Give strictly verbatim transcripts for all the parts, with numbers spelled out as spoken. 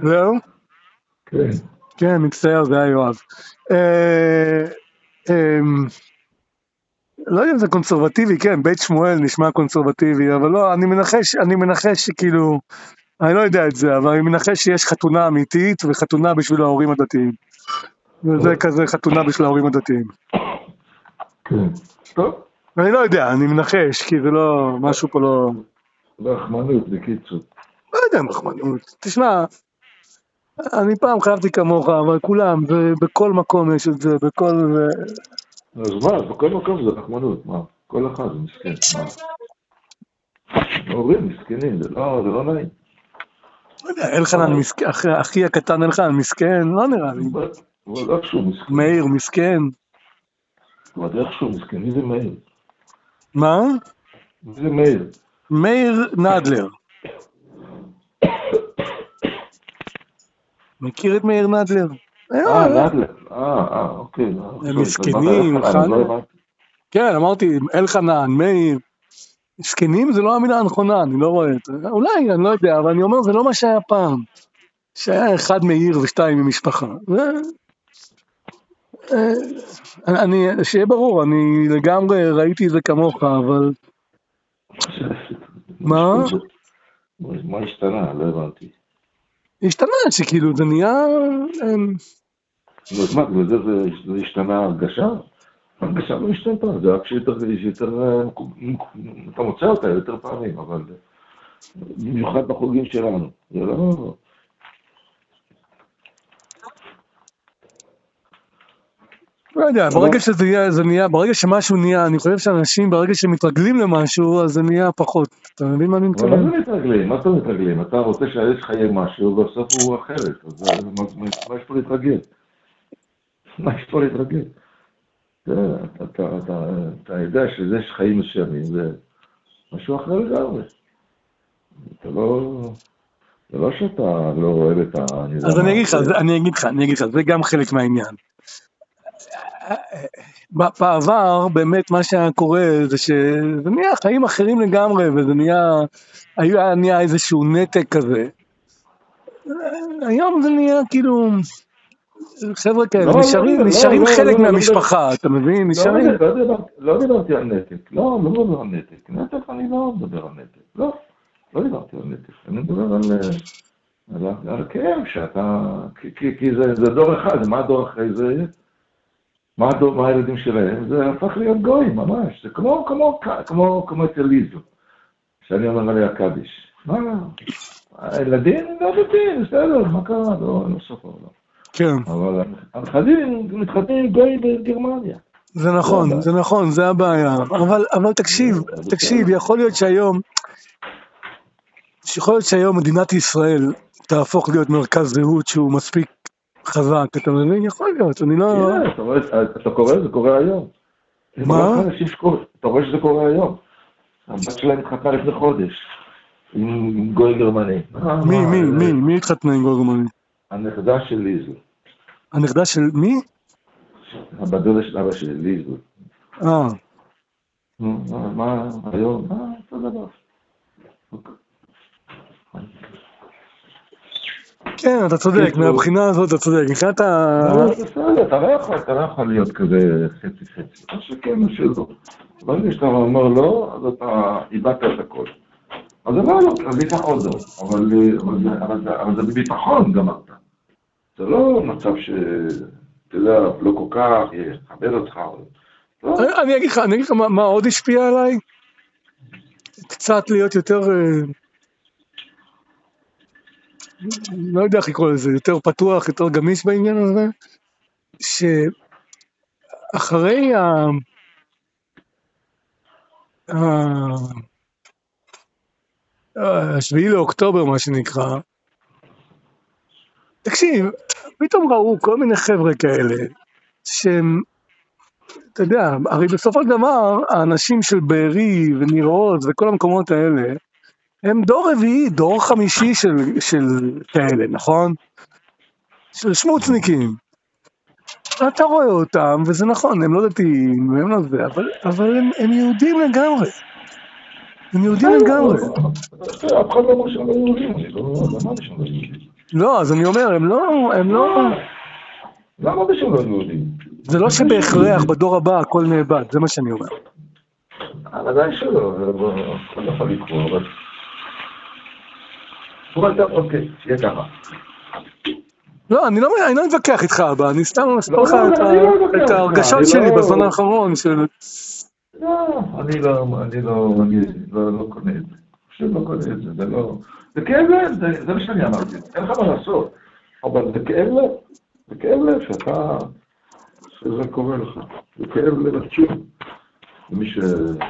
זהו? כן. כן, מצטער, זה היה יואב. אה, אה, לא יודע אם זה קונסרבטיבי, כן, בית שמואל נשמע קונסרבטיבי, אבל לא, אני מנחש, אני מנחש שכאילו, אני לא יודע את זה, אבל אני מנחש שיש חתונה אמיתית וחתונה בשביל ההורים הדתיים. וזה כזה חתונה בשביל ההורים הדתיים. כן. טוב. אני לא יודע, אני מנחש, כי זה לא, משהו פה לא... רחמנות, בקיצור. לא יודע, רחמנות. תשמע, אני פעם חייבתי כמוך, אבל כולם, בכל מקום יש את זה, בכל... אז מה, בכל מקום זה רחמנות, מה? כל אחד זה מסכן, מה? ההורים מסכנים, זה לא, זה לא נעים. לא יודע, אלחנן מסכן, אחי הקטן אלחנן מסכן, לא נראה לי. אבל איך שהוא מסכן. מאיר מסכן. אבל איך שהוא מסכן, מי זה מאיר? מה? מי זה מאיר? מאיר נדלר. מכיר את מאיר נדלר? אה, נדלר, אה, אה, אוקיי. הם מסכנים, כן, אמרתי, אלחנן, מאיר. מסכנים זה לא המילה הנכונה, אני לא רואה את זה. אולי, אני לא יודע, אבל אני אומר, זה לא מה שהיה פעם. שהיה אחד מאיר ושתיים ממשפחה. אני, שיהיה ברור, אני לגמרי ראיתי את זה כמוך, אבל... מה? מה השתנה? לא הבנתי. השתנה שכאילו זה נהיה... אז מה, זה השתנה הרגשה? הרגשה לא השתנתה, זה רק שיותר, אתה מוצא אותה יותר פעמים, אבל במיוחד בחוגים שלנו, זה לא... לא יודע, ברגע שזה נהיה, זה נהיה, ברגע שמשהו נהיה, אני חושב שאנשים ברגע שמתרגלים למשהו, אז זה נהיה פחות. אתה מבין מה אני מתכוון? אבל מה זה מתרגלים? מה אתה מתרגלים? אתה רוצה שהילד שלך יהיה משהו, ובסוף הוא אחרת, אז מה יש פה להתרגל? מה יש פה להתרגל? אתה יודע שזה יש חיים מסוימים, זה משהו אחר לגמרי. אתה לא... זה לא שאתה לא אוהב את ה... אז אני אגיד לך, אני אגיד לך, אני אגיד לך, זה גם חלק מהעניין. בעבר באמת מה שהיה קורה זה שזה נהיה חיים אחרים לגמרי, וזה נהיה, היה נהיה איזשהו נתק כזה. היום זה נהיה כאילו, חבר'ה כאלה, נשארים חלק מהמשפחה, אתה מבין? נשארים... לא דיברתי על נתק, לא, לא מדבר על נתק. נתק אני לא מדבר על נתק, לא, לא דיברתי על נתק. אני מדבר על כאב שאתה, כי זה דור אחד, מה הדור אחרי זה? מה הילדים שלהם? זה הפך להיות גויים, ממש. זה כמו, כמו, כמו, כמו אצל ליזו, שאני אומר עליה קדיש. מה? הילדים לא דתיים, בסדר, מה קרה? לא, לא סופר, לא. כן. אבל הנכדים מתחתנים גוי בגרמניה. זה נכון, זה נכון, זה הבעיה. אבל, אבל תקשיב, תקשיב, יכול להיות שהיום, יכול להיות שהיום מדינת ישראל תהפוך להיות מרכז זהות שהוא מספיק חזק, אתה מבין? יכול להיות, אני לא... אתה קורא, זה קורה היום. מה? אתה רואה שזה קורה היום. הבת שלהם התחתנה לפני חודש, עם גוי גרמני. מי, מי, מי, מי התחתנה עם גוי גרמני? הנכדה של ליזו. הנכדה של מי? הבדודה של אבא שלי, ליזו. אה. מה, היום? מה, אותו דבר. כן, אתה צודק, מהבחינה הזאת אתה צודק, נקראת ה... לא, בסדר, אתה לא יכול, אתה לא יכול להיות כזה חצי חצי, מה שכן, מה שלא. ברגע שאתה אומר לא, אז אתה איבדת את הכל. אז זה לא, לא, ביטחון לא, אבל זה בביטחון גמרת. זה לא מצב ש... אתה יודע, לא כל כך, יכבד אותך. אני אגיד לך, אני אגיד לך מה עוד השפיע עליי? קצת להיות יותר... לא יודע איך לקרוא לזה, יותר פתוח, יותר גמיש בעניין הזה, שאחרי ה... השביעי לאוקטובר, מה שנקרא, תקשיב, פתאום ראו כל מיני חבר'ה כאלה, שהם, אתה יודע, הרי בסופו של דבר, האנשים של בארי וניר עוז וכל המקומות האלה, הם דור רביעי, דור חמישי של, של כאלה, נכון? של שמוצניקים. אתה רואה אותם, וזה נכון, הם לא דתיים, הם לא זה, אבל, אבל הם, הם יהודים לגמרי. הם יהודים לגמרי. אף אחד לא אומר שהם לא יהודים, אני לא אמרתי שהם לא יהודים. לא, אז אני אומר, הם לא, הם לא... לא אמרתי שהם לא יהודים. זה לא שבהכרח בדור הבא הכל נאבד, זה מה שאני אומר. עדיין שלא, אני לא יכול לקרוא, אבל... אוקיי, שיהיה ככה. לא, אני לא מתווכח איתך, אבל אני סתם מספר לך את ההרגשות שלי בזמן האחרון של... לא, אני לא, אני לא, אני לא קונה את זה. פשוט לא קונה את זה, זה לא... זה כאב לב, זה מה שאני אמרתי, אין לך מה לעשות. אבל זה כאב לב, זה כאב לב שאתה... שזה קורה לך. זה כאב לב עצוב. מי ש...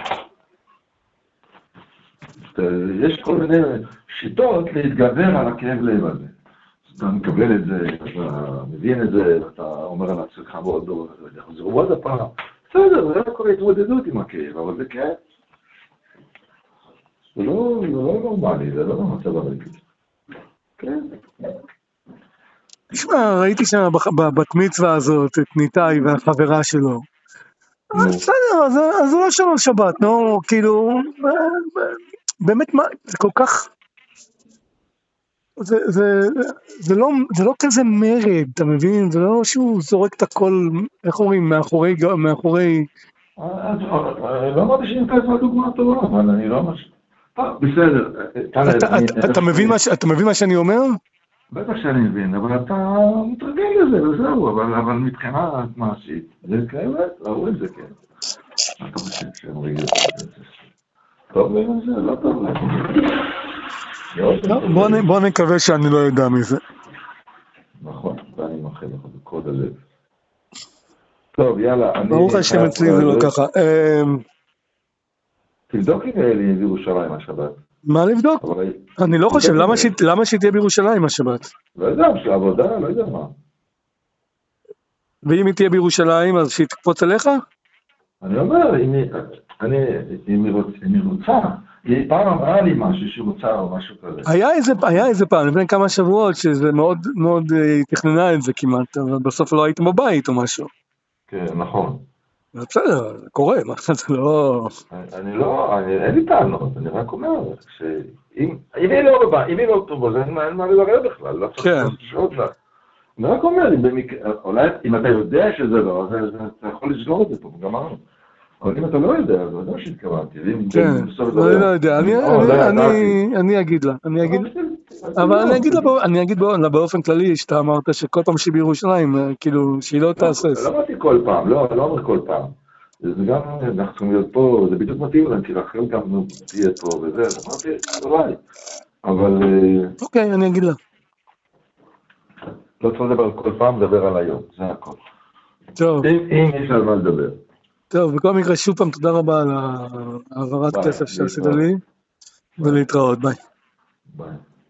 יש כל מיני שיטות להתגבר על הכאב לב הזה. אתה מקבל את זה, אתה מבין את זה, אתה אומר על עצמך מאוד טוב, זה עוד הפעם. בסדר, זה לא קורה התמודדות עם הכאב, אבל זה כאב. זה לא נורמלי, זה לא מצב הרגיל. כן. תשמע, ראיתי שם בבת מצווה הזאת את ניתאי והחברה שלו. בסדר, אז הוא לא שומר שבת, נו, כאילו, באמת מה, זה כל כך... זה, זה, זה לא, זה לא כזה מרד, אתה מבין? זה לא שהוא זורק את הכל, איך אומרים, מאחורי, מאחורי... לא אמרתי שנתת דוגמה טובה, אבל אני לא ממש... בסדר. אתה מבין מה שאני אומר? בטח שאני מבין, אבל אתה מתרגל לזה, וזהו, אבל מבחינה מעשית, זה כאלה, ראו את זה כן. אתה חושב שהם רגעים את זה. טוב להם זה, לא טוב להם. בוא נקווה שאני לא יודע מזה. נכון, ואני מאחל לך בכל הלב. טוב, יאללה. ברוך השם אצלי זה לא ככה. תבדוק אם יהיה לי בירושלים השבת. מה לבדוק? אני לא חושב, למה שתהיה בירושלים השבת? לא יודע, של עבודה, לא יודע מה. ואם היא תהיה בירושלים, אז שהיא תקפוץ עליך? אני אומר, אם היא רוצה, היא פעם אמרה לי משהו שהיא רוצה או משהו כזה. היה איזה פעם, לפני כמה שבועות, שזה מאוד מאוד תכננה את זה כמעט, אבל בסוף לא הייתם בבית או משהו. כן, נכון. בסדר, זה קורה, מה זה לא... אני לא, אין לי טענות, אני רק אומר, שאם היא לא בבית, אם היא לא טובה, זה אין מה לדבר בכלל, לא צריך לשאול לה. אני רק אומר, אולי אם אתה יודע שזה לא, אז אתה יכול לסגור את זה פה, גמרנו. אבל אם אתה לא יודע, אז לא שהתכוונתי. כן, אני לא יודע, אני אגיד לה, אני אגיד לה. אבל אני אגיד לה באופן כללי, שאתה אמרת שכל פעם שהיא בירושלים, כאילו, שהיא לא תעשס. לא אמרתי כל פעם, לא אומר כל פעם. זה גם, אנחנו צריכים להיות פה, זה בדיוק מתאים להם, כי לכם גם תהיה פה וזה, אז אמרתי, אולי. אבל... אוקיי, אני אגיד לה. לא צריך לדבר כל פעם, לדבר על היום, זה הכל. טוב. אם יש על מה לדבר. טוב, בכל מקרה, שוב פעם, תודה רבה על העברת כסף שעשית לי, ולהתראות, ביי. ביי.